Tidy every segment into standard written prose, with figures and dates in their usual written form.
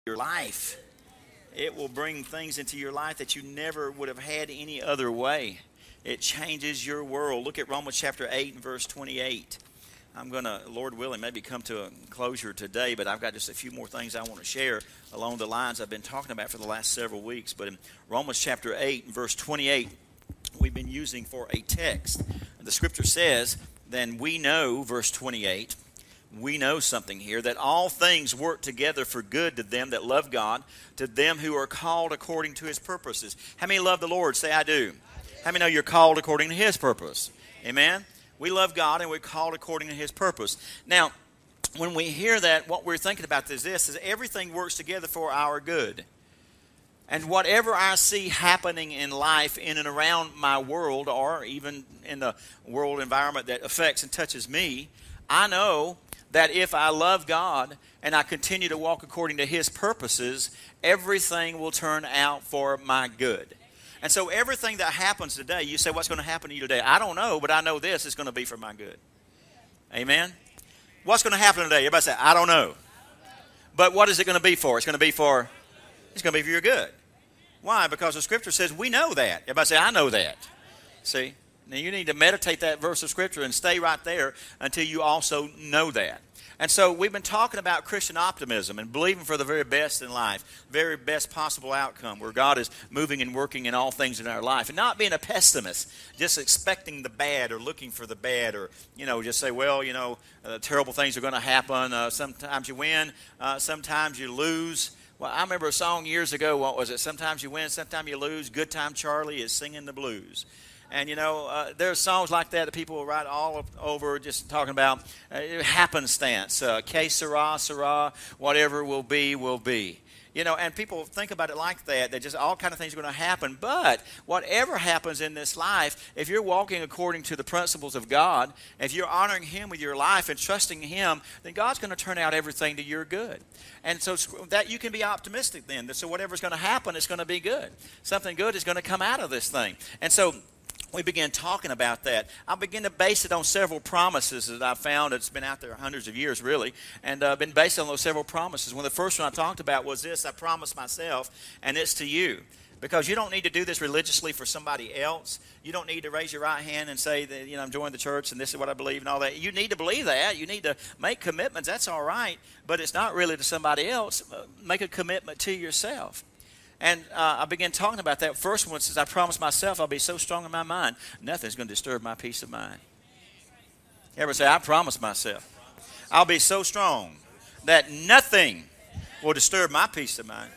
your life. It will bring things into your life that you never would have had any other way. It changes your world. Look at Romans chapter 8 and verse 28. I'm going to, Lord willing, maybe come to a closure today, but I've got just a few more things I want to share along the lines I've been talking about for the last several weeks. But in Romans chapter 8 and verse 28, we've been using for a text. The scripture says, then we know, verse 28, we know something here, that all things work together for good to them that love God, to them who are called according to his purposes. How many love the Lord? Say, I do. How many know you're called according to his purpose? Amen? We love God and we're called according to his purpose. Now, when we hear that, what we're thinking about is this, is everything works together for our good. And whatever I see happening in life in and around my world, or even in the world environment that affects and touches me, I know that if I love God and I continue to walk according to his purposes, everything will turn out for my good. And so everything that happens today, you say, what's going to happen to you today? I don't know, but I know this is going to be for my good. Amen? What's going to happen today? Everybody say, I don't know. But what is it going to be for? It's going to be for your good. Why? Because the scripture says we know that. Everybody say, I know that. See? Now you need to meditate that verse of scripture and stay right there until you also know that. And so we've been talking about Christian optimism and believing for the very best in life, very best possible outcome where God is moving and working in all things in our life. And not being a pessimist, just expecting the bad or looking for the bad or, just say, well, terrible things are going to happen. Sometimes you win, sometimes you lose. Well, I remember a song years ago, what was it? Sometimes you win, sometimes you lose. Good Time Charlie is singing the blues. And, there are songs like that people will write all over just talking about happenstance, que sera, sera, whatever will be, will be. And people think about it like that just all kind of things are going to happen. But whatever happens in this life, if you're walking according to the principles of God, if you're honoring him with your life and trusting him, then God's going to turn out everything to your good. And so that you can be optimistic then. So whatever's going to happen, it's going to be good. Something good is going to come out of this thing. And so we began talking about that. I began to base it on several promises that I found. It's been out there hundreds of years, really, and I've been based on those several promises. One of the first one I talked about was this: I promised myself, and it's to you. Because you don't need to do this religiously for somebody else. You don't need to raise your right hand and say that, I'm joining the church and this is what I believe and all that. You need to believe that. You need to make commitments. That's all right. But it's not really to somebody else. Make a commitment to yourself. And I began talking about that. First one says, I promised myself I'll be so strong in my mind, nothing's going to disturb my peace of mind. Everybody say, I promised myself I'll be so strong that nothing will disturb my peace of mind.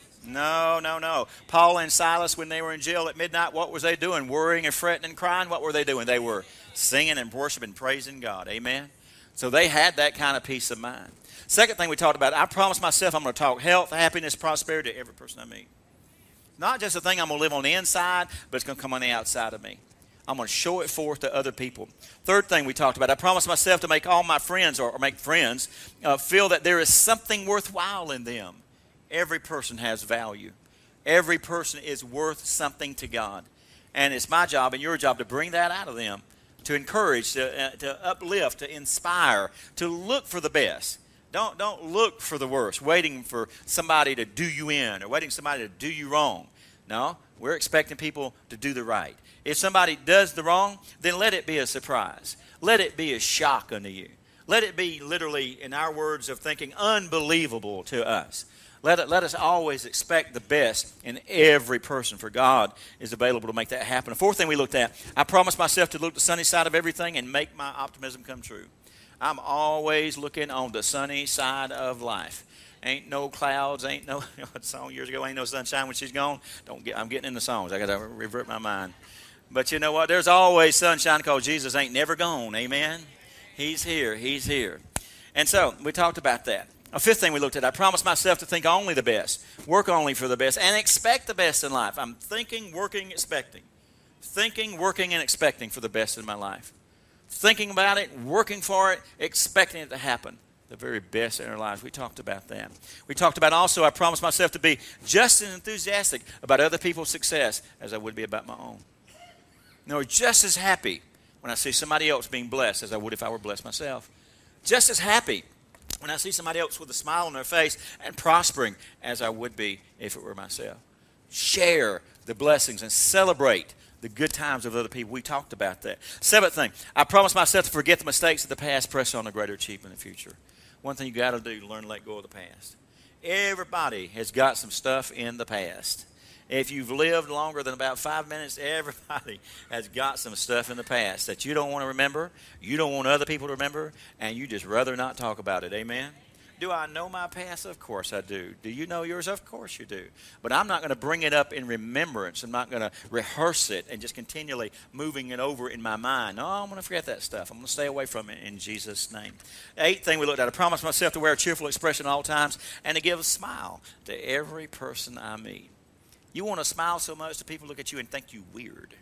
No. Paul and Silas, when they were in jail at midnight, what was they doing? Worrying and fretting and crying? What were they doing? They were singing and worshiping, praising God. Amen? So they had that kind of peace of mind. Second thing we talked about, I promised myself I'm going to talk health, happiness, prosperity to every person I meet. Not just a thing I'm going to live on the inside, but it's going to come on the outside of me. I'm going to show it forth to other people. Third thing we talked about, I promised myself to make all my friends or make friends feel that there is something worthwhile in them. Every person has value. Every person is worth something to God. And it's my job and your job to bring that out of them, to encourage, to uplift, to inspire, to look for the best. Don't look for the worst, waiting for somebody to do you in or waiting for somebody to do you wrong. No, we're expecting people to do the right. If somebody does the wrong, then let it be a surprise. Let it be a shock unto you. Let it be literally, in our words of thinking, unbelievable to us. Let us always expect the best in every person, for God is available to make that happen. The fourth thing we looked at, I promised myself to look the sunny side of everything and make my optimism come true. I'm always looking on the sunny side of life. Ain't no clouds, ain't no song years ago, ain't no sunshine when she's gone. I'm getting in the songs. I got to revert my mind. But you know what? There's always sunshine because Jesus ain't never gone. Amen? He's here. He's here. And so we talked about that. A fifth thing we looked at, I promised myself to think only the best, work only for the best, and expect the best in life. I'm thinking, working, expecting. Thinking, working, and expecting for the best in my life. Thinking about it, working for it, expecting it to happen. The very best in our lives. We talked about that. We talked about also, I promised myself to be just as enthusiastic about other people's success as I would be about my own. Just as happy when I see somebody else being blessed as I would if I were blessed myself. Just as happy when I see somebody else with a smile on their face and prospering as I would be if it were myself. Share the blessings and celebrate the good times of other people. We talked about that. Seventh thing, I promise myself to forget the mistakes of the past, press on a greater achievement in the future. One thing you got to do, learn to let go of the past. Everybody has got some stuff in the past. If you've lived longer than about 5 minutes, everybody has got some stuff in the past that you don't want to remember, you don't want other people to remember, and you just rather not talk about it. Amen? Do I know my past? Of course I do. Do you know yours? Of course you do. But I'm not going to bring it up in remembrance. I'm not going to rehearse it and just continually moving it over in my mind. No, I'm going to forget that stuff. I'm going to stay away from it in Jesus' name. The eighth thing we looked at, I promise myself to wear a cheerful expression at all times and to give a smile to every person I meet. You want to smile so much that people look at you and think you weird.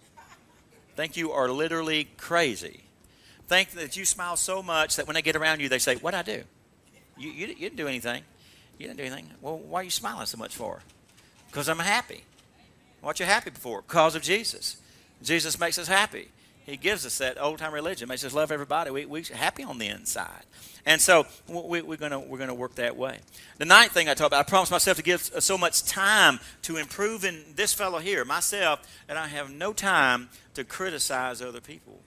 Think you are literally crazy. Think that you smile so much that when they get around you, they say, what'd I do? You didn't do anything. You didn't do anything. Well, why are you smiling so much for? Because I'm happy. What you happy for? Because of Jesus. Jesus makes us happy. He gives us that old-time religion. Makes us love everybody. We're happy on the inside. And so we're gonna work that way. The ninth thing I talk about, I promised myself to give so much time to improve in this fellow here, myself, that I have no time to criticize other people.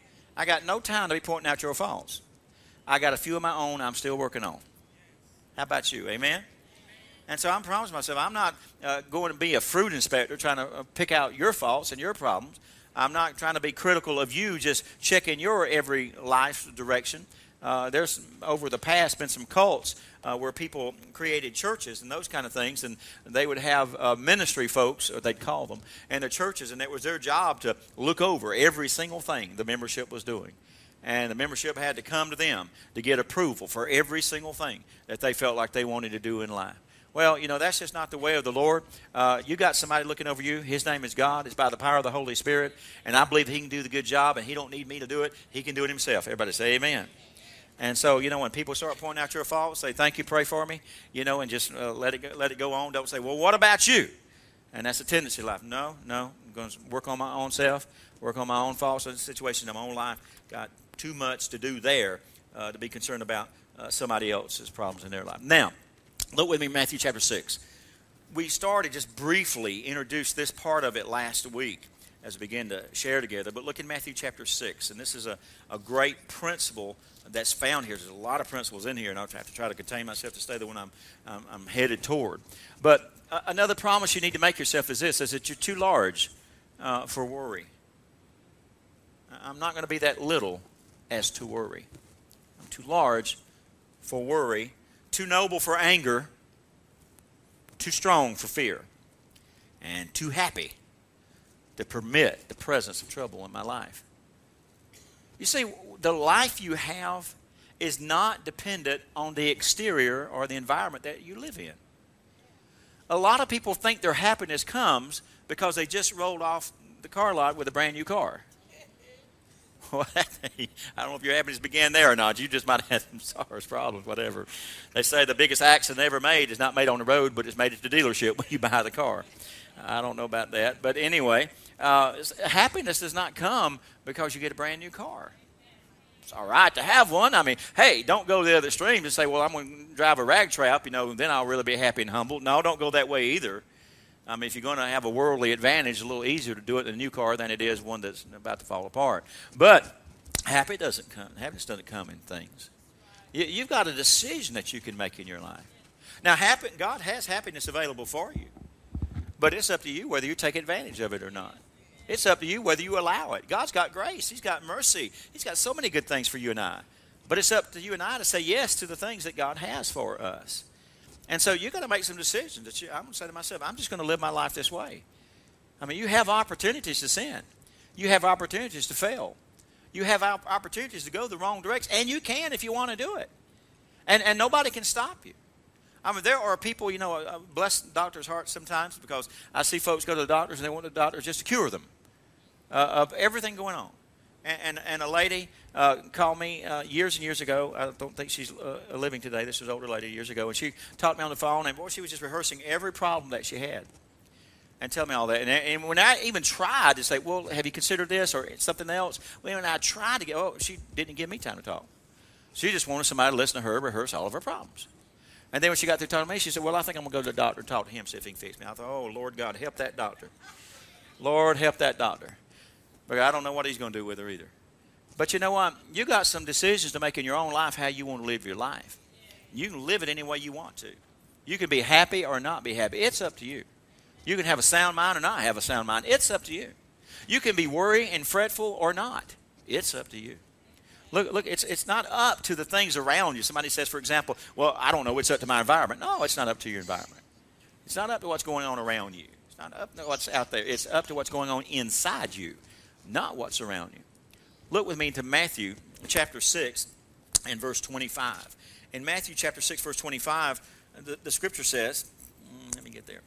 I got no time to be pointing out your faults. I got a few of my own I'm still working on. How about you? Amen? And so I'm promising myself I'm not going to be a fruit inspector trying to pick out your faults and your problems. I'm not trying to be critical of you just checking your every life direction. There's, over the past, been some cults where people created churches and those kind of things, and they would have ministry folks, or they'd call them, and the churches, and it was their job to look over every single thing the membership was doing. And the membership had to come to them to get approval for every single thing that they felt like they wanted to do in life. Well, you know, that's just not the way of the Lord. You got somebody looking over you. His name is God. It's by the power of the Holy Spirit. And I believe He can do the good job, and He don't need me to do it. He can do it Himself. Everybody say amen. And so, you know, when people start pointing out your faults, say, thank you, pray for me, you know, and just let it go on. Don't say, well, what about you? And that's a tendency of life. No, I'm going to work on my own self, work on my own faults and situations in my own life. Got too much to do there to be concerned about somebody else's problems in their life. Now, look with me, Matthew chapter 6. We started just briefly, introduced this part of it last week as we began to share together. But look in Matthew chapter 6, and this is a great principle that's found here. There's a lot of principles in here, and I'll have to try to contain myself to stay the one I'm headed toward. But another promise you need to make yourself is this, is that you're too large for worry. I'm not going to be that little as to worry. I'm too large for worry, too noble for anger, too strong for fear, and too happy to permit the presence of trouble in my life. You see, the life you have is not dependent on the exterior or the environment that you live in. A lot of people think their happiness comes because they just rolled off the car lot with a brand new car. Well, I don't know if your happiness began there or not. You just might have had some sorrows, problems, whatever. They say the biggest accident ever made is not made on the road, but it's made at the dealership when you buy the car. I don't know about that. But anyway, happiness does not come because you get a brand new car. It's all right to have one. I mean, hey, don't go to the other extreme and say, well, I'm going to drive a rag trap, you know, then I'll really be happy and humble. No, don't go that way either. I mean, if you're going to have a worldly advantage, it's a little easier to do it in a new car than it is one that's about to fall apart. But happiness doesn't come in things. You've got a decision that you can make in your life. Now, God has happiness available for you, but it's up to you whether you take advantage of it or not. It's up to you whether you allow it. God's got grace. He's got mercy. He's got so many good things for you and I. But it's up to you and I to say yes to the things that God has for us. And so you've got to make some decisions. I'm going to say to myself, I'm just going to live my life this way. I mean, you have opportunities to sin. You have opportunities to fail. You have opportunities to go the wrong direction. And you can if you want to do it. And nobody can stop you. I mean, there are people, you know, bless doctors' hearts sometimes because I see folks go to the doctors and they want the doctors just to cure them of everything going on. And a lady called me years and years ago. I don't think she's living today. This was an older lady years ago. And she talked to me on the phone, and boy, she was just rehearsing every problem that she had and tell me all that. And when I even tried to say, well, have you considered this or something else? When I tried to get, she didn't give me time to talk. She just wanted somebody to listen to her rehearse all of her problems. And then when she got through talking to me, she said, well, I think I'm going to go to the doctor and talk to him, see if he can fix me. I thought, oh, Lord God, help that doctor. Lord, help that doctor. But I don't know what he's going to do with her either. But you know what? You got some decisions to make in your own life how you want to live your life. You can live it any way you want to. You can be happy or not be happy. It's up to you. You can have a sound mind or not have a sound mind. It's up to you. You can be worried and fretful or not. It's up to you. Look, it's not up to the things around you. Somebody says, for example, well, I don't know, it's up to my environment. No, it's not up to your environment. It's not up to what's going on around you. It's not up to what's out there. It's up to what's going on inside you, not what's around you. Look with me to Matthew chapter 6 and verse 25. In Matthew chapter 6, verse 25, the scripture says, let me get there.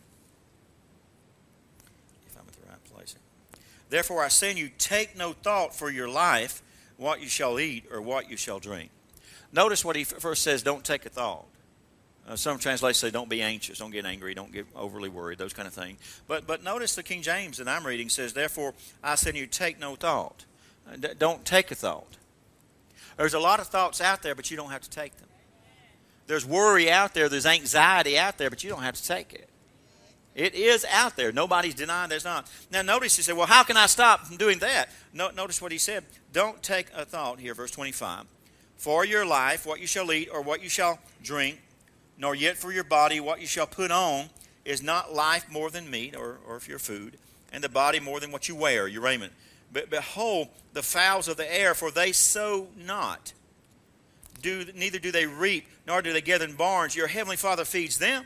If I'm at the right place here. Therefore I say to you, take no thought for your life, what you shall eat or what you shall drink. Notice what he first says, don't take a thought. Some translations say don't be anxious, don't get angry, don't get overly worried, those kind of things. But notice the King James that I'm reading says, therefore I say to you, take no thought. Don't take a thought. There's a lot of thoughts out there, but you don't have to take them. There's worry out there, there's anxiety out there, but you don't have to take it. It is out there. Nobody's denying there's not. Now notice he said, well, how can I stop from doing that? Notice what he said. Don't take a thought here, verse 25. For your life, what you shall eat or what you shall drink, nor yet for your body what you shall put on, is not life more than meat or if your food, and the body more than what you wear, your raiment. But behold, the fowls of the air, for they sow not, neither do they reap, nor do they gather in barns. Your heavenly Father feeds them.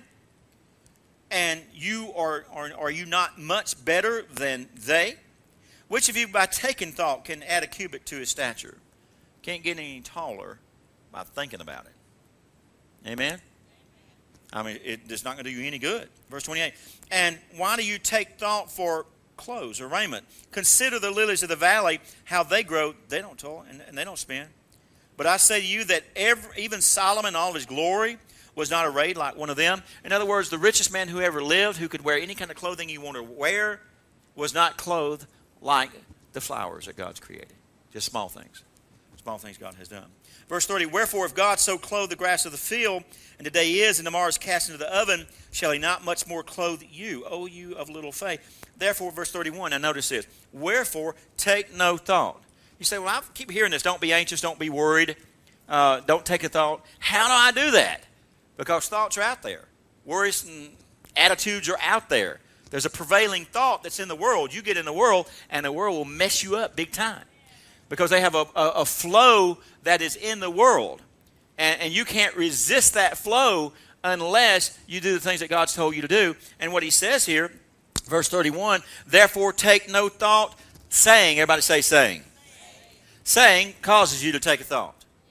And you are you not much better than they? Which of you by taking thought can add a cubit to his stature? Can't get any taller by thinking about it. Amen? I mean, it's not going to do you any good. Verse 28. And why do you take thought for clothes or raiment? Consider the lilies of the valley, how they grow. They don't toil and they don't spin. But I say to you that even Solomon in all his glory was not arrayed like one of them. In other words, the richest man who ever lived, who could wear any kind of clothing you want to wear, was not clothed like the flowers that God's created. Just small things. Small things God has done. Verse 30, wherefore if God so clothe the grass of the field, and today is, and tomorrow is cast into the oven, shall he not much more clothe you, O you of little faith? Therefore, verse 31, now notice this, wherefore take no thought. You say, well, I keep hearing this, don't be anxious, don't be worried, don't take a thought. How do I do that? Because thoughts are out there. Worries and attitudes are out there. There's a prevailing thought that's in the world. You get in the world, and the world will mess you up big time. Because they have a flow that is in the world. And you can't resist that flow unless you do the things that God's told you to do. And what he says here, verse 31, therefore take no thought, saying. Everybody say saying. Saying causes you to take a thought.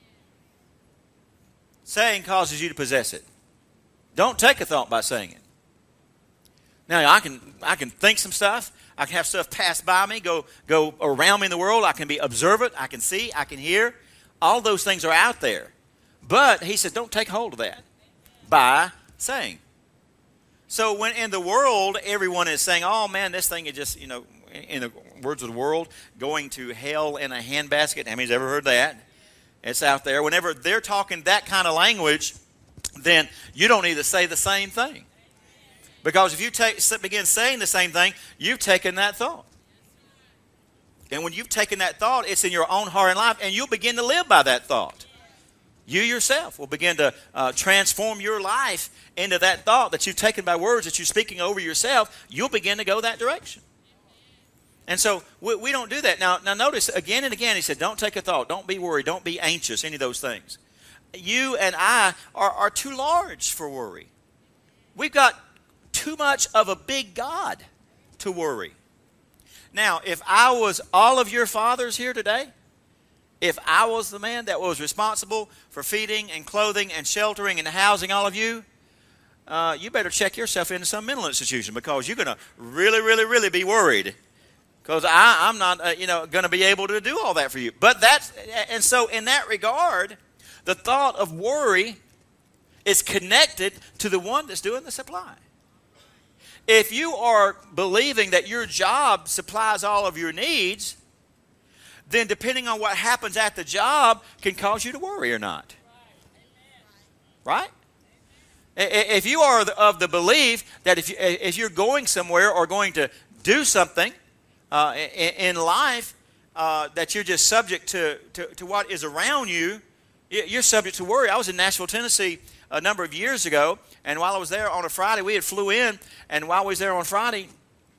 Saying causes you to possess it. Don't take a thought by saying it. Now, I can think some stuff. I can have stuff pass by me, go around me in the world. I can be observant. I can see. I can hear. All those things are out there. But he said, don't take hold of that by saying. So when in the world, everyone is saying, oh, man, this thing is just, in the words of the world, going to hell in a handbasket. How many's ever heard that? It's out there. Whenever they're talking that kind of language, then you don't need to say the same thing. Because if you begin saying the same thing, you've taken that thought. And when you've taken that thought, it's in your own heart and life, and you'll begin to live by that thought. You yourself will begin to transform your life into that thought that you've taken by words that you're speaking over yourself. You'll begin to go that direction. And so we don't do that. Now notice again and again, he said, don't take a thought. Don't be worried. Don't be anxious, any of those things. You and I are too large for worry. We've got too much of a big God to worry. Now, if I was all of your fathers here today, if I was the man that was responsible for feeding and clothing and sheltering and housing all of you, you better check yourself into some mental institution, because you're going to really, really, really be worried. Because I'm not, going to be able to do all that for you. And so in that regard, the thought of worry is connected to the one that's doing the supply. If you are believing that your job supplies all of your needs, then depending on what happens at the job can cause you to worry or not. Right? If you are of the belief that if you're going somewhere or going to do something in life, that you're just subject to what is around you, you're subject to worry. I was in Nashville, Tennessee a number of years ago, and while I was there on a Friday, we had flew in, and while we was there on Friday,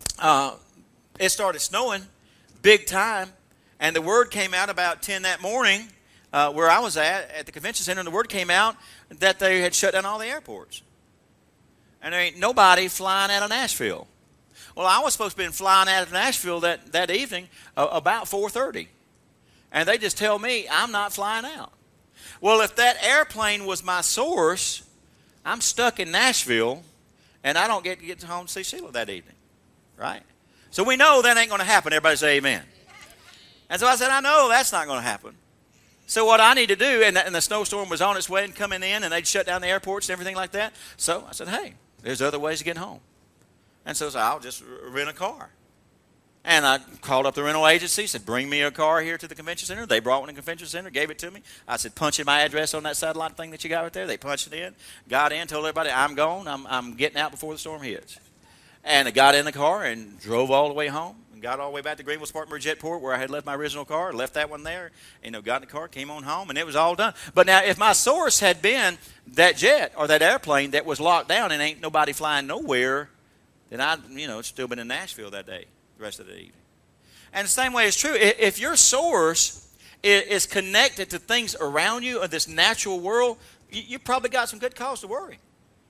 it started snowing big time, and the word came out about 10 that morning where I was at the convention center, and the word came out that they had shut down all the airports. And there ain't nobody flying out of Nashville. Well, I was supposed to be flying out of Nashville that evening about 4:30. And they just tell me I'm not flying out. Well, if that airplane was my source, I'm stuck in Nashville, and I don't get to get home to see Sheila that evening. Right? So we know that ain't going to happen. Everybody say amen. And so I said, I know that's not going to happen. So what I need to do, and the snowstorm was on its way and coming in, and they'd shut down the airports and everything like that. So I said, hey, there's other ways to get home. And so I'll just rent a car. And I called up the rental agency, said, bring me a car here to the convention center. They brought one to the convention center, gave it to me. I said, punch in my address on that satellite thing that you got right there. They punched it in, got in, told everybody, I'm gone. I'm getting out before the storm hits. And I got in the car and drove all the way home. Got all the way back to Greenville Spartanburg Jetport where I had left my original car, left that one there, got in the car, came on home, and it was all done. But now if my source had been that jet or that airplane that was locked down and ain't nobody flying nowhere, then I'd, still been in Nashville that day, the rest of the evening. And the same way is true. If your source is connected to things around you in this natural world, you probably got some good cause to worry.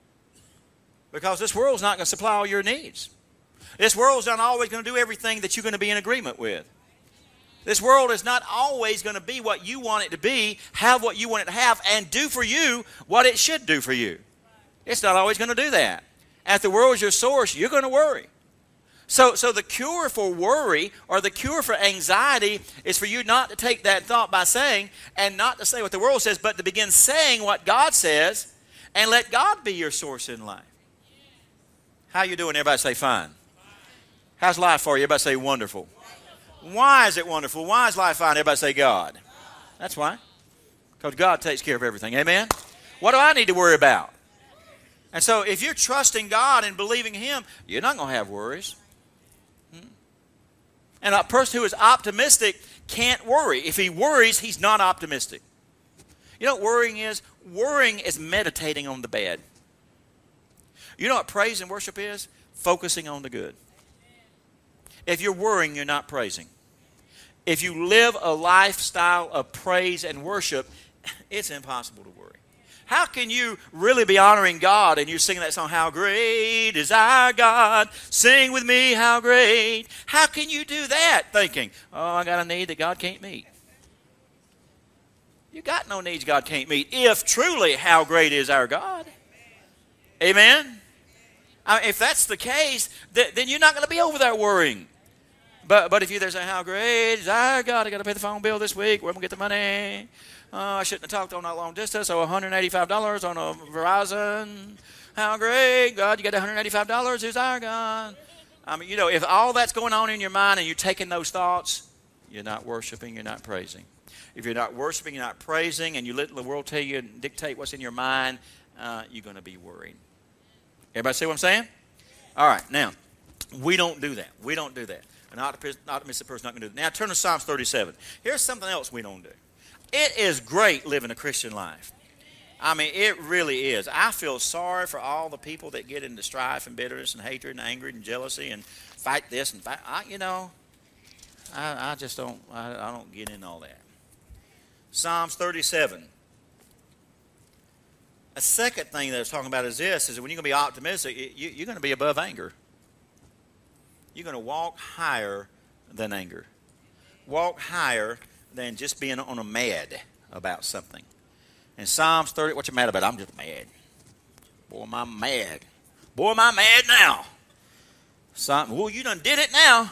Because this world's not going to supply all your needs. This world's not always going to do everything that you're going to be in agreement with. This world is not always going to be what you want it to be, have what you want it to have, and do for you what it should do for you. It's not always going to do that. If the world is your source, you're going to worry. So the cure for worry or the cure for anxiety is for you not to take that thought by saying, and not to say what the world says, but to begin saying what God says and let God be your source in life. How you doing? Everybody say fine. How's life for you? Everybody say wonderful. Why is it wonderful? Why is life fine? Everybody say God. That's why. Because God takes care of everything. Amen? What do I need to worry about? And so if you're trusting God and believing Him, you're not going to have worries. And a person who is optimistic can't worry. If he worries, he's not optimistic. You know what worrying is? Worrying is meditating on the bad. You know what praise and worship is? Focusing on the good. If you're worrying, you're not praising. If you live a lifestyle of praise and worship, it's impossible to worry. How can you really be honoring God and you're singing that song, How Great Is Our God? Sing with me, how great. How can you do that thinking, oh, I got a need that God can't meet? You got no needs God can't meet if truly how great is our God. Amen? If that's the case, then you're not going to be over there worrying. But if you're there saying, how great is our God, I got to pay the phone bill this week, where am I going to get the money? I shouldn't have talked on that long distance, so $185 on a Verizon. How great, God, you got $185, who's our God? If all that's going on in your mind and you're taking those thoughts, you're not worshiping, you're not praising. If you're not worshiping, you're not praising, and you let the world tell you and dictate what's in your mind, you're going to be worried. Everybody see what I'm saying? All right, now, we don't do that. We don't do that. An optimistic person's not going to do that. Now, turn to Psalms 37. Here's something else we don't do. It is great living a Christian life. It really is. I feel sorry for all the people that get into strife and bitterness and hatred and anger and jealousy and fight this and fight. I just don't. I don't get into all that. Psalms 37. A second thing that I was talking about is this: is that when you're going to be optimistic, you're going to be above anger. You're going to walk higher than anger. Walk higher than just being on a mad about something. In Psalms 30, what you mad about? I'm just mad. Boy, am I mad. Boy, am I mad now. Well, you done did it now.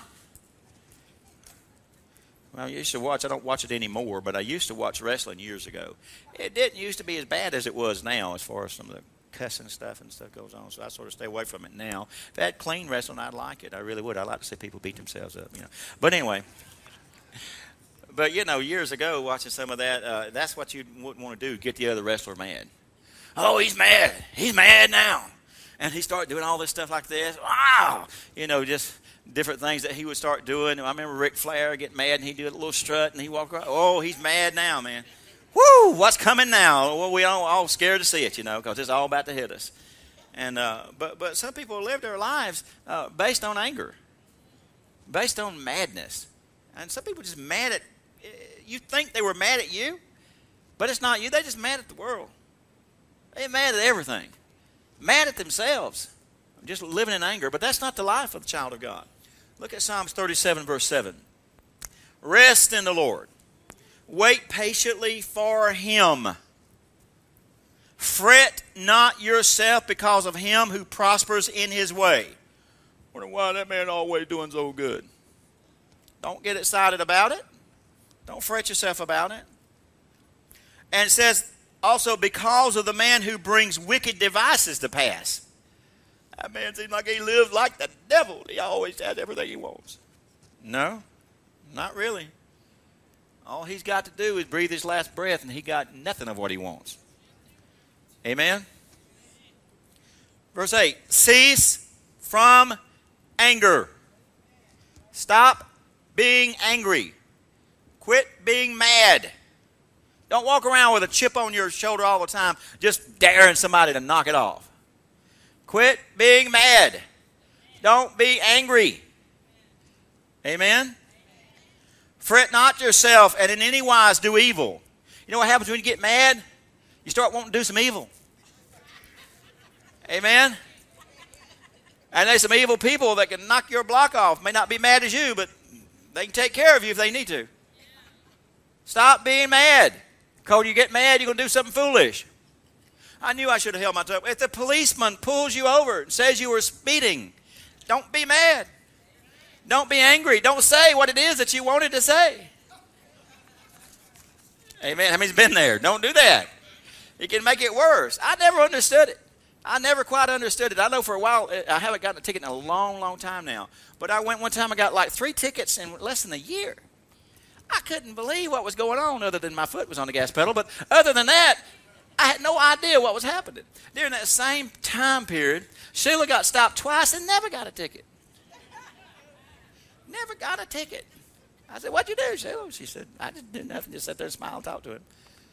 Well, I used to watch, I don't watch it anymore, but I used to watch wrestling years ago. It didn't used to be as bad as it was now as far as some of the cussing stuff goes on, so I sort of stay away from it now. If I had clean wrestling, I'd like it. I really would. I'd like to see people beat themselves up, But anyway, But, years ago, watching some of that, that's what you wouldn't want to do, get the other wrestler mad. Oh, he's mad. He's mad now. And he started doing all this stuff like this. Wow! Just different things that he would start doing. I remember Ric Flair getting mad, and he'd do a little strut, and he'd walk around. Oh, he's mad now, man. Woo! What's coming now? Well, we all scared to see it, because it's all about to hit us. And but some people live their lives based on anger, based on madness. And some people just mad at, you think they were mad at you, but it's not you. They're just mad at the world. They're mad at everything. Mad at themselves. Just living in anger. But that's not the life of the child of God. Look at Psalms 37, verse 7. Rest in the Lord. Wait patiently for Him. Fret not yourself because of him who prospers in his way. Wonder why that man always doing so good. Don't get excited about it. Don't fret yourself about it. And it says also because of the man who brings wicked devices to pass. That man seems like he lives like the devil. He always has everything he wants. No, not really. All he's got to do is breathe his last breath and he got nothing of what he wants. Amen? Verse 8, cease from anger. Stop being angry. Quit being mad. Don't walk around with a chip on your shoulder all the time, just daring somebody to knock it off. Quit being mad. Don't be angry. Amen? Fret not yourself, and in any wise do evil. You know what happens when you get mad? You start wanting to do some evil. Amen? And there's some evil people that can knock your block off. May not be mad as you, but they can take care of you if they need to. Stop being mad. Because when you get mad, you're going to do something foolish. I knew I should have held my tongue. If the policeman pulls you over and says you were speeding, don't be mad. Don't be angry. Don't say what it is that you wanted to say. Amen. How many's been there? Don't do that. It can make it worse. I never understood it. I never quite understood it. I know for a while, I haven't gotten a ticket in a long, long time now. But I went one time, I got like 3 tickets in less than a year. I couldn't believe what was going on other than my foot was on the gas pedal. But other than that, I had no idea what was happening. During that same time period, Sheila got stopped twice and never got a ticket. Never got a ticket. I said, what'd you do, Sheila? She said, I didn't do nothing, just sat there and smile and talk to him.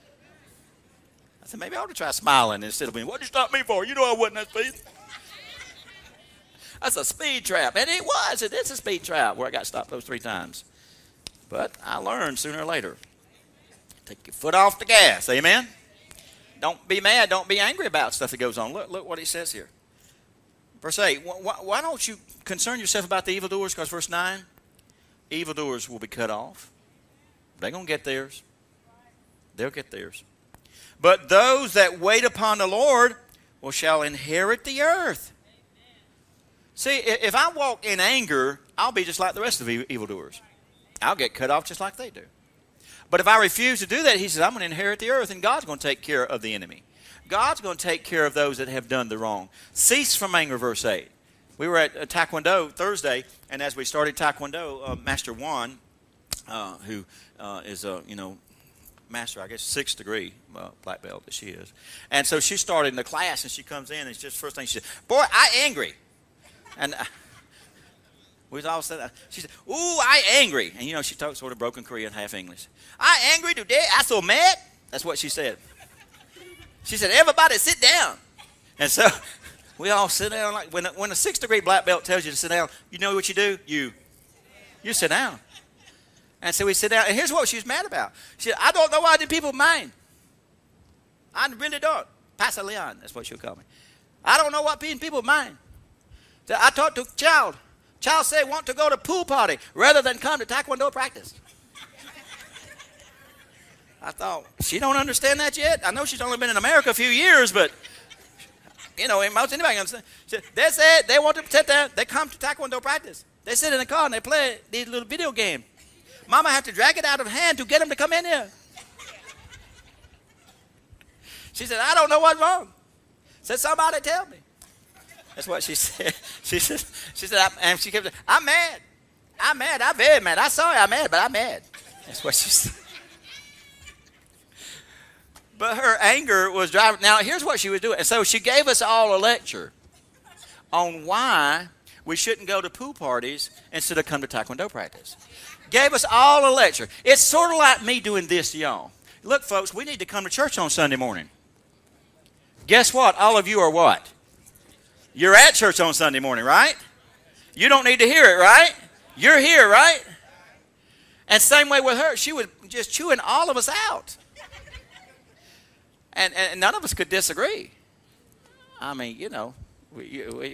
I said, maybe I ought to try smiling instead of being, what'd you stop me for? You know I wasn't that speed. That's a speed trap. And it was. It's a speed trap where I got stopped those 3 times. But I learned sooner or later. Take your foot off the gas. Amen? Don't be mad. Don't be angry about stuff that goes on. Look what he says here. Verse 8. Why don't you concern yourself about the evildoers? Because verse 9. Evildoers will be cut off. They're going to get theirs. They'll get theirs. But those that wait upon the Lord shall inherit the earth. See, if I walk in anger, I'll be just like the rest of the evildoers. I'll get cut off just like they do. But if I refuse to do that, he says, I'm going to inherit the earth, and God's going to take care of the enemy. God's going to take care of those that have done the wrong. Cease from anger, verse 8. We were at Taekwondo Thursday, and as we started Taekwondo, Master Juan, who is a, master, I guess, 6th degree black belt that she is. And so she started in the class, and she comes in, and it's just first thing she said, boy, I angry. And we was all said, she said, ooh, I angry. And, she talks sort of broken Korean, half English. I angry today. I so mad. That's what she said. She said, everybody sit down. And so we all sit down. Like when a 6th degree black belt tells you to sit down, you know what you do? You sit down. And so we sit down. And here's what she was mad about. She said, I don't know why the people mind. I really don't. Pastor Leon, that's what she'll call me. I don't know what people mind. So I talked to Child. Child said want to go to pool party rather than come to Taekwondo practice. I thought, she don't understand that yet? I know she's only been in America a few years, but, most anybody can understand. They said they want to sit there. They come to Taekwondo practice. They sit in the car and they play these little video games. Mama had to drag it out of hand to get them to come in here. She said, I don't know what's wrong. Said, somebody tell me. That's what she said. She said, and she kept saying, I'm mad. I'm very mad. I'm sorry I'm mad, but I'm mad. That's what she said. But her anger was driving. Now, here's what she was doing. And so she gave us all a lecture on why we shouldn't go to pool parties instead of come to Taekwondo practice. Gave us all a lecture. It's sort of like me doing this to y'all. Look, folks, we need to come to church on Sunday morning. Guess what? All of you are what? You're at church on Sunday morning, right? You don't need to hear it, right? You're here, right? And same way with her. She was just chewing all of us out. And none of us could disagree. I mean, you know, we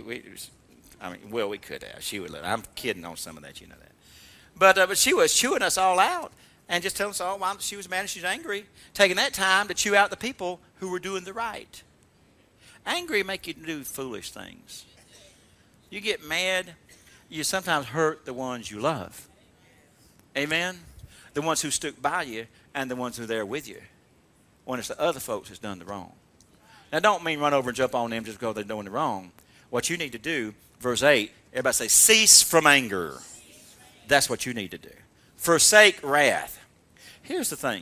could have. She would. I'm kidding on some of that, you know that. But she was chewing us all out and just telling us all why she was mad and she's angry, taking that time to chew out the people who were doing the right. Angry make you do foolish things. You get mad, you sometimes hurt the ones you love. Amen? The ones who stuck by you and the ones who are there with you. When it's the other folks that's done the wrong. Now, don't mean run over and jump on them just because they're doing the wrong. What you need to do, verse 8, everybody say, cease from anger. That's what you need to do. Forsake wrath. Here's the thing.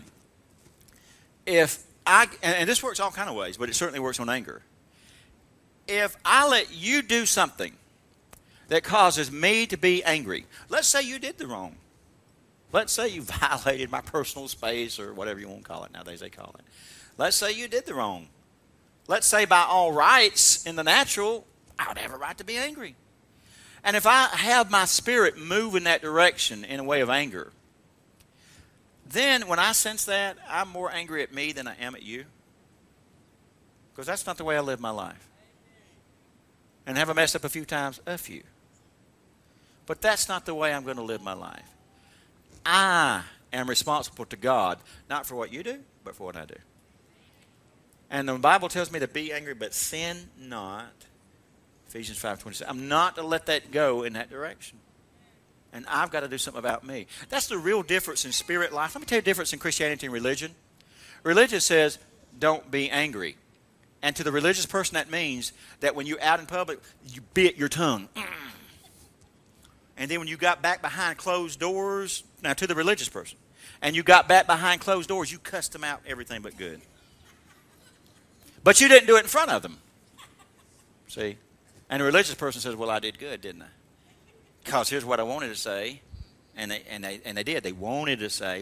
And this works all kind of ways, but it certainly works on anger. If I let you do something that causes me to be angry, let's say you did the wrong. Let's say you violated my personal space or whatever you want to call it. Nowadays they call it. Let's say you did the wrong. Let's say by all rights in the natural, I would have a right to be angry. And if I have my spirit move in that direction in a way of anger, then when I sense that, I'm more angry at me than I am at you. Because that's not the way I live my life. And have I messed up a few times? A few. But that's not the way I'm going to live my life. I am responsible to God, not for what you do, but for what I do. And the Bible tells me to be angry, but sin not. Ephesians 5:26. I'm not to let that go in that direction. And I've got to do something about me. That's the real difference in spirit life. Let me tell you the difference in Christianity and religion. Religion says, don't be angry. And to the religious person, that means that when you're out in public, you bit your tongue. And then when you got back behind closed doors, now to the religious person, and you got back behind closed doors, you cussed them out everything but good. But you didn't do it in front of them. See? And the religious person says, well, I did good, didn't I? Because here's what I wanted to say. And they did. They wanted to say.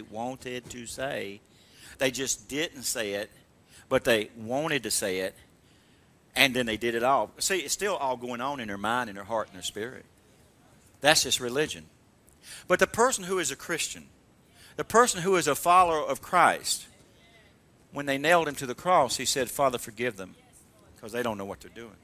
They just didn't say it, but they wanted to say it, and then they did it all. See, it's still all going on in their mind, in their heart, and their spirit. That's just religion. But the person who is a Christian, the person who is a follower of Christ, when they nailed him to the cross, he said, Father, forgive them, because they don't know what they're doing.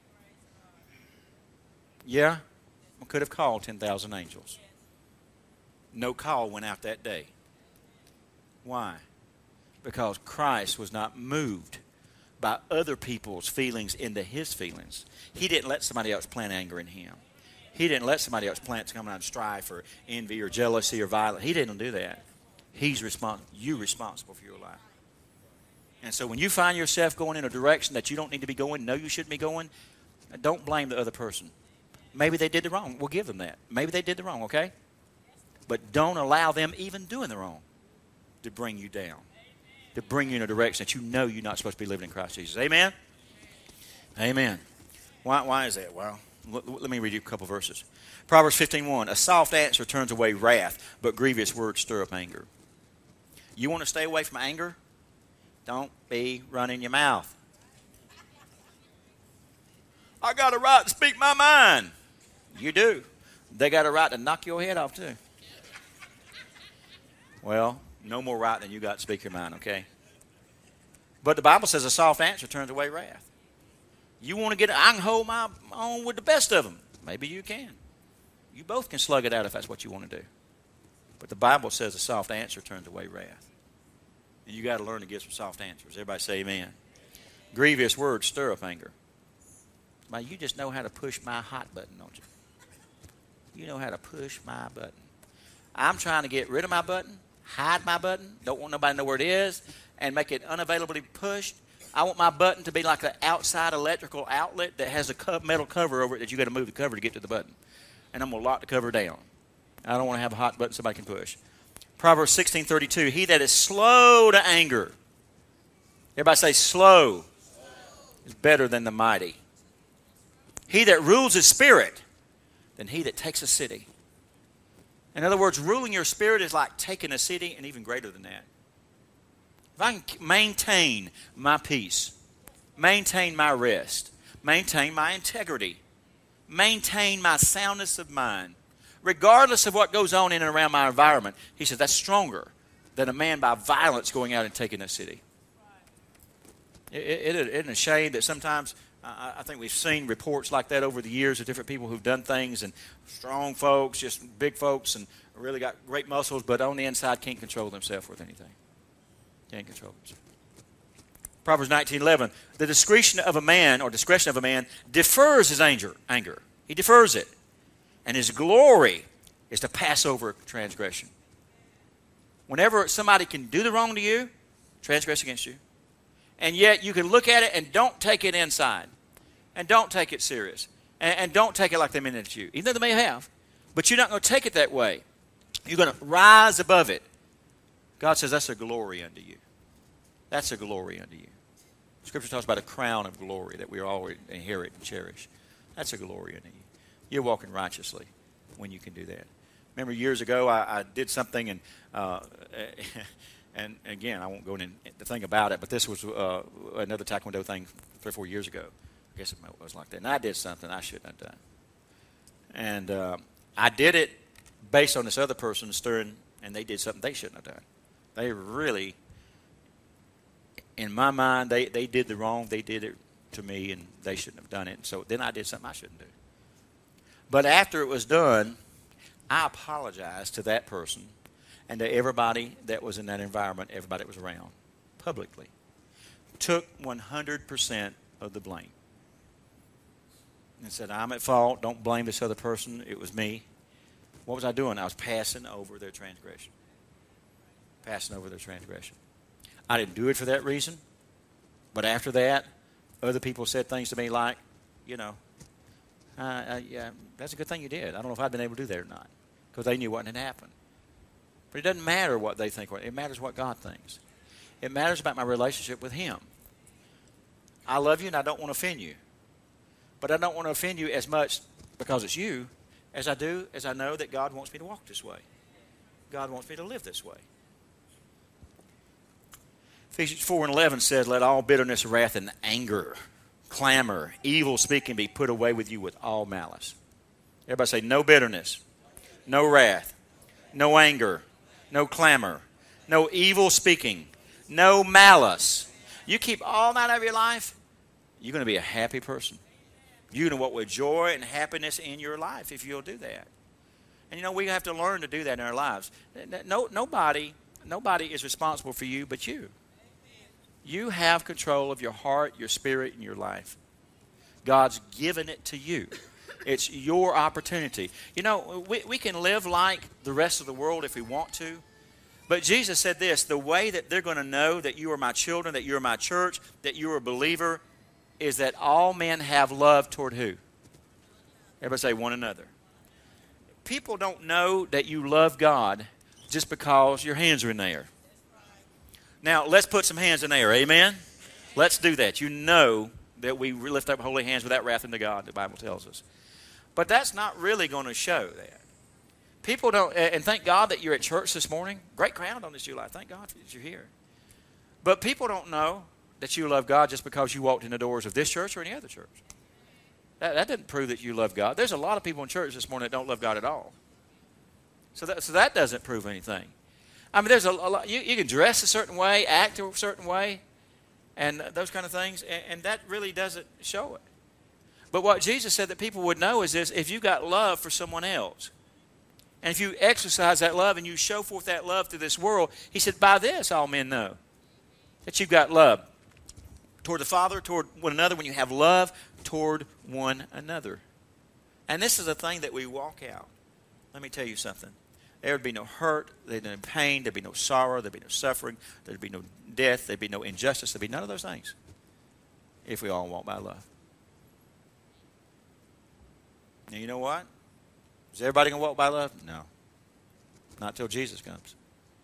Yeah, I could have called 10,000 angels. No call went out that day. Why? Because Christ was not moved by other people's feelings into his feelings. He didn't let somebody else plant anger in him. He didn't let somebody else plant to come out and strife or envy or jealousy or violence. He didn't do that. He's responsible. You're responsible for your life. And so when you find yourself going in a direction that you don't need to be going, know you shouldn't be going, don't blame the other person. Maybe they did the wrong. We'll give them that. Maybe they did the wrong, okay? But don't allow them even doing the wrong to bring you down, to bring you in a direction that you know you're not supposed to be living in Christ Jesus. Amen? Amen. Why is that? Well, let me read you a couple verses. Proverbs 15:1. A soft answer turns away wrath, but grievous words stir up anger. You want to stay away from anger? Don't be running your mouth. I got a right to speak my mind. You do. They got a right to knock your head off too. Well, no more right than you got to speak your mind, okay? But the Bible says a soft answer turns away wrath. You want to get, I can hold my own with the best of them. Maybe you can. You both can slug it out if that's what you want to do. But the Bible says a soft answer turns away wrath. And you got to learn to get some soft answers. Everybody say amen. Grievous words stir up anger. Man, you just know how to push my hot button, don't you? You know how to push my button. I'm trying to get rid of my button, hide my button, don't want nobody to know where it is, and make it unavailable to be pushed. I want my button to be like an outside electrical outlet that has a metal cover over it that you got to move the cover to get to the button. And I'm going to lock the cover down. I don't want to have a hot button somebody can push. Proverbs 16:32, he that is slow to anger. Everybody say slow is better than the mighty. He that rules his spirit than he that takes a city. In other words, ruling your spirit is like taking a city, and even greater than that. If I can maintain my peace, maintain my rest, maintain my integrity, maintain my soundness of mind, regardless of what goes on in and around my environment, he says that's stronger than a man by violence going out and taking a city. Isn't it a shame that sometimes I think we've seen reports like that over the years of different people who've done things, and strong folks, just big folks, and really got great muscles, but on the inside can't control themselves with anything. Can't control themselves. Proverbs 19:11, the discretion of a man defers his anger. He defers it. And his glory is to pass over transgression. Whenever somebody can do the wrong to you, transgress against you, and yet you can look at it and don't take it inside, and don't take it serious, and don't take it like they meant it to you, even though they may have, but you're not going to take it that way. You're going to rise above it. God says that's a glory unto you. That's a glory unto you. Scripture talks about a crown of glory that we all inherit and cherish. That's a glory unto you. You're walking righteously when you can do that. Remember years ago I did something, and and again, I won't go into the thing about it, but this was another Taekwondo thing 3 or 4 years ago. I guess it was like that. And I did something I shouldn't have done. And I did it based on this other person stirring, and they did something they shouldn't have done. They really, in my mind, they did the wrong. They did it to me, and they shouldn't have done it. So then I did something I shouldn't do. But after it was done, I apologized to that person and to everybody that was in that environment, everybody that was around, publicly. Took 100% of the blame. And said, I'm at fault. Don't blame this other person. It was me. What was I doing? I was passing over their transgression. Passing over their transgression. I didn't do it for that reason. But after that, other people said things to me like, yeah, that's a good thing you did. I don't know if I'd been able to do that or not, because they knew what had happened. But it doesn't matter what they think. It matters what God thinks. It matters about my relationship with Him. I love you and I don't want to offend you. But I don't want to offend you as much because it's you as I do as I know that God wants me to walk this way. God wants me to live this way. Ephesians 4:11 says, let all bitterness, wrath, and anger, clamor, evil speaking be put away with you with all malice. Everybody say, no bitterness, no wrath, no anger, no clamor, no evil speaking, no malice. You keep all that out of your life, you're going to be a happy person. You're going to walk with joy and happiness in your life if you'll do that. And we have to learn to do that in our lives. Nobody is responsible for you but you. You have control of your heart, your spirit, and your life. God's given it to you. It's your opportunity. We can live like the rest of the world if we want to. But Jesus said this, the way that they're going to know that you are my children, that you're my church, that you're a believer, is that all men have love toward who? Everybody say one another. People don't know that you love God just because your hands are in the air. Now, let's put some hands in the air. Amen? Let's do that. You know that we lift up holy hands without wrath unto God, the Bible tells us. But that's not really going to show that. People don't, and thank God that you're at church this morning. Great crowd on this July. Thank God that you're here. But people don't know that you love God just because you walked in the doors of this church or any other church. That doesn't prove that you love God. There's a lot of people in church this morning that don't love God at all. So that doesn't prove anything. I mean, there's a lot. You can dress a certain way, act a certain way, and those kind of things, and that really doesn't show it. But what Jesus said that people would know is this: if you've got love for someone else, and if you exercise that love and you show forth that love to this world, He said, by this all men know that you've got love toward the Father, toward one another, when you have love toward one another. And this is a thing that we walk out. Let me tell you something. There would be no hurt, there'd be no pain, there'd be no sorrow, there'd be no suffering, there'd be no death, there'd be no injustice, there'd be none of those things if we all walk by love. Now, you know what? Is everybody going to walk by love? No. Not till Jesus comes.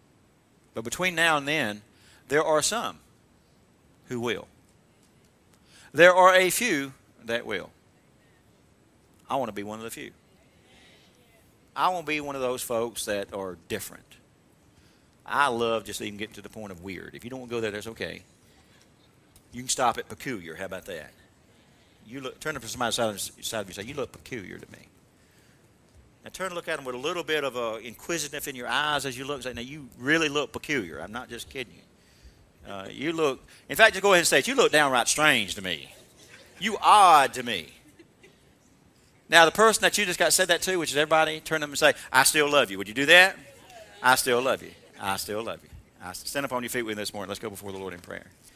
But between now and then, there are some who will. There are a few that will. I want to be one of the few. I want to be one of those folks that are different. I love just even getting to the point of weird. If you don't want to go there, that's okay. You can stop at peculiar. How about that? You look. Turn to somebody's side of you and say, "You look peculiar to me." Now turn and look at them with a little bit of inquisitiveness in your eyes as you look. Say, "Now you really look peculiar. I'm not just kidding you. You look. In fact, just go ahead and say it. You look downright strange to me. You odd to me." Now the person that you just got said that to, which is everybody, turn to them and say, "I still love you." Would you do that? I still love you. I still love you. Stand up on your feet with me this morning. Let's go before the Lord in prayer.